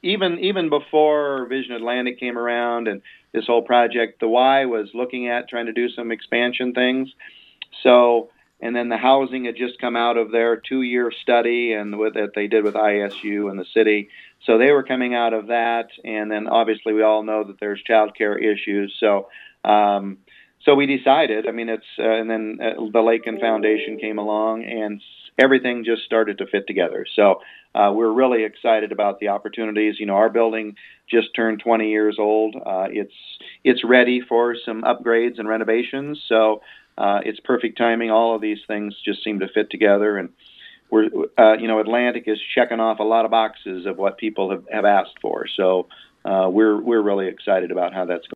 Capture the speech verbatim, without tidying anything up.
even even before Vision Atlantic came around and this whole project, the Y was looking at trying to do some expansion things. So, and then the housing had just come out of their two-year study and with that they did with I S U and the city. So they were coming out of that, and then obviously we all know that there's child care issues. So, um, so we decided. I mean, it's uh, and then uh, the Lakin Foundation came along, and everything just started to fit together. So uh, we're really excited about the opportunities. You know, our building just turned twenty years old. Uh, it's it's ready for some upgrades and renovations. So uh, it's perfect timing. All of these things just seem to fit together, and we're uh, you know Atlantic is checking off a lot of boxes of what people have, have asked for. So uh, we're we're really excited about how that's going.